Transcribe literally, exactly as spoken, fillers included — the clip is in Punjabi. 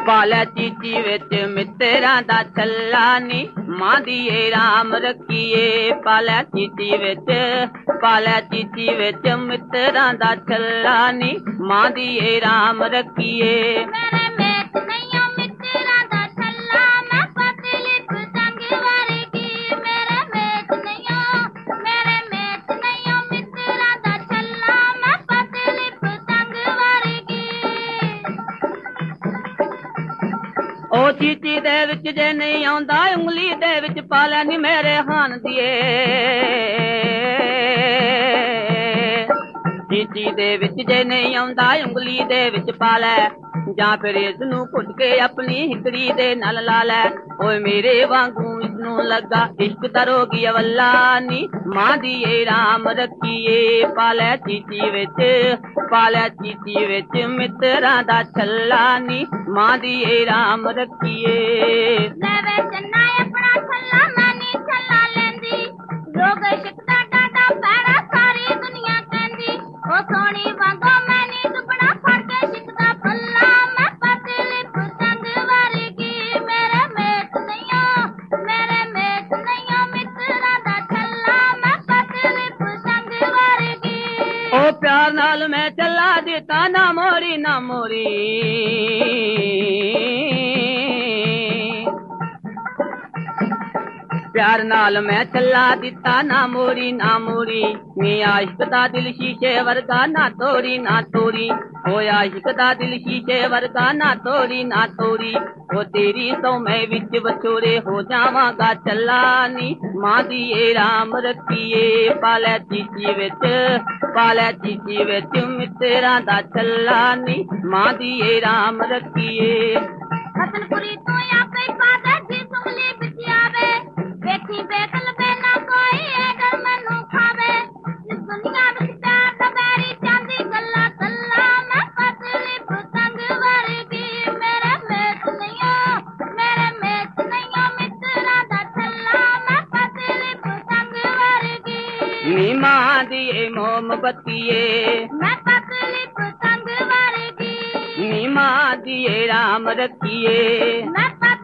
ਪਾਲਿਆ ਚੀਚੀ ਵਿੱਚ ਮਿੱਤਰਾਂ ਦਾ ਛੱਲਾ ਨੀ ਮਾਂ ਦੀਏ ਰਾਮ ਰੱਖੀਏ। ਪਾਲਿਆ ਚੀਚੀ ਵਿੱਚ ਪਾਲਿਆ ਚੀਚੀ ਵਿੱਚ ਮਿੱਤਰਾਂ ਦਾ ਛੱਲਾ ਨੀ ਮਾਂ ਦੀਏ ਰਾਮ ਰੱਖੀਏ। ਮੇਰੇ ਮੇਤ ਨਹੀਂ ਓ ਮਿੱਤਰਾਂ ਦਾ ਛੱਲਾ ਮੈਂ ਪਤਲੀ ਪਤੰਗ ਵਰਗੀ। ਮੇਰੇ ਮੇਤ ਨਹੀਂ ਓ ਮੇਰੇ ਮੇਤ ਨਹੀਂ ਓ ਮਿੱਤਰਾਂ ਦਾ ਛੱਲਾ ਮੈਂ ਪਤਲੀ ਪਤੰਗ ਵਰਗੀ। ਉਹ ਚੀਚੀ ਦੇ ਵਿੱਚ ਜੇ ਨਹੀਂ ਆਉਂਦਾ ਉਂਗਲੀ ਦੇ ਵਿੱਚ ਪਾ ਲੈ ਨੀ ਮੇਰੇ ਹਾਨ ਦੀਏ। ਚੀਚੀ ਦੇ ਵਿੱਚ ਜੇ ਨਹੀਂ ਆਉਂਦਾ ਉਂਗਲੀ ਦੇ ਵਿੱਚ ਪਾ ਲੈ ਜਾਂ ਫਿਰ ਇਸ ਨੂੰ ਘੁੱਟ ਕੇ ਆਪਣੀ ਹਿਕੜੀ ਦੇ ਨਾਲ ਲਾ ਲੈ। ਓਏ ਮੇਰੇ ਵਾਂਗੂ ਇਸਨੂੰ ਲੱਗਾ ਇਸ਼ਕ ਦਾ ਰੋਗੀ ਅਵੱਲਾ ਨੀ ਮਾਂ ਦੀਏ ਰਾਮ ਰੱਖੀਏ। ਪਾਲਿਆ ਚੀਚੀ ਵਿੱਚ ਪਾਲਿਆ ਚੀਚੀ ਵਿੱਚ ਮਿੱਤਰਾਂ ਦਾ ਛੱਲਾ ਨੀ ਮਾਂ ਦੀਏ ਰਾਮ ਰੱਖੀਏ। ਲੈ ਵੇ ਚੰਨਾ ਆਪਣਾ ਛੱਲਾ ਮੈਂ ਨੀ ਛੱਲਾ ਲੈਂਦੀ। ਲੋਕ ਇਸ਼ਕ ਦਾ ਡਾਡਾ ਪੈੜਾ ਸਾਰੀ ਦੁਨੀਆ ਕਹਿੰਦੀ। ਉਹ ਸੋਹਣੀ ਵਾਂਗੋ ਮੈਂ ਨੀ ਦੁਪਣਾ ਫੜ ਕੇ ਇਸ਼ਕ ਦਾ ਫੱਲਾ ਮੈਂ ਪਤਲੀ ਪਤੰਗ ਵਰਗੀ। ਮੇਰੇ ਮੇਤ ਨਹੀਂ ਓ ਮੇਰੇ ਮੇਤ ਨਹੀਂ ਓ ਮਿੱਤਰਾਂ ਦਾ ਛੱਲਾ ਮੈਂ ਪਤਲੀ ਪਤੰਗ ਵਰਗੀ। ਉਹ ਪਿਆਰ ਨਾਲ ਮੈਂ ਚੱਲਾ ਦਿੱਤਾ ਨਾ ਮੋਰੀ ਨਾ ਮੋਰੀ। ਪਿਆਰ ਨਾਲ ਮੈਂ ਚੱਲਾ ਦਿੱਤਾ ਨਾ ਮੋਰੀ ਨਾ ਮੋਰੀ। ਨੀ ਆਸ਼ਿਕ ਦਾ ਦਿਲ ਸ਼ੀਸ਼ੇ ਵਰਗਾ ਨਾ ਤੋਰੀ ਨਾ ਤੋਰੀ। ਓ ਆਸ਼ਿਕ ਦਾ ਦਿਲ ਸ਼ੀਸ਼ੇ ਵਰਗਾ ਨਾ ਤੋਰੀ ਨਾ ਤੋਰੀ। ਉਹ ਤੇਰੀ ਸੌ ਮੈਂ ਵਿੱਚ ਵਿਛੋੜੇ ਹੋ ਜਾਵਾਂਗਾ ਚੱਲਾ ਨੀ ਮਾਂ ਦੀਏ ਰਾਮ ਰੱਖੀਏ। ਪਾਲਿਆ ਚੀਚੀ ਵਿੱਚ ਪਾਲਿਆ ਚੀਚੀ ਵਿੱਚ ਮਿੱਤਰਾਂ ਦਾ ਛੱਲਾ ਨੀ ਮਾਂ ਦੀਏ ਰਾਮ ਰੱਖੀਏ। ਹਸਨਪੁਰੀ ਤੋਂ ਆਪੇ ਪਾਦਾ ਜੀ ਸੁਮਲੀ ਵਿੱਚ ਆਵੇ। ਵੇਖੀ ਬੇਕਲ ਬੇ ਨਾ ਕੋਈ ਇਹ ਡਰ ਮੈਨੂੰ ਖਾਵੇ। ਇਸ ਦੁਨੀਆ ਵਿੱਚ ਪਿਆਰ ਦਾ ਬੈਰੀ ਚਾਂਦੀ ਗੱਲਾਂ ਗੱਲਾਂ ਮੈਂ ਪਤਲੀ ਪਤੰਗ ਵਰਗੀ। ਮੇਰੇ ਮੇਤ ਨਹੀਂ ਓ ਮੇਰੇ ਮੇਤ ਨਹੀਂ ਓ ਮਿੱਤਰਾਂ ਦਾ ਛੱਲਾ ਮੈਂ ਪਤਲੀ ਪਤੰਗ ਵਰਗੀ। ਨੀ ਮਾਂ ਦੀਏ ਮੋਮਬੱਤੀਏ ਮੈਂ ਪਤਲੀ ਪਤੰਗ ਵਰਗੀ। ਨੀ ਮਾਂ ਦੀਏ ਰਾਮ ਰੱਖੀਏ। ਮੈਂ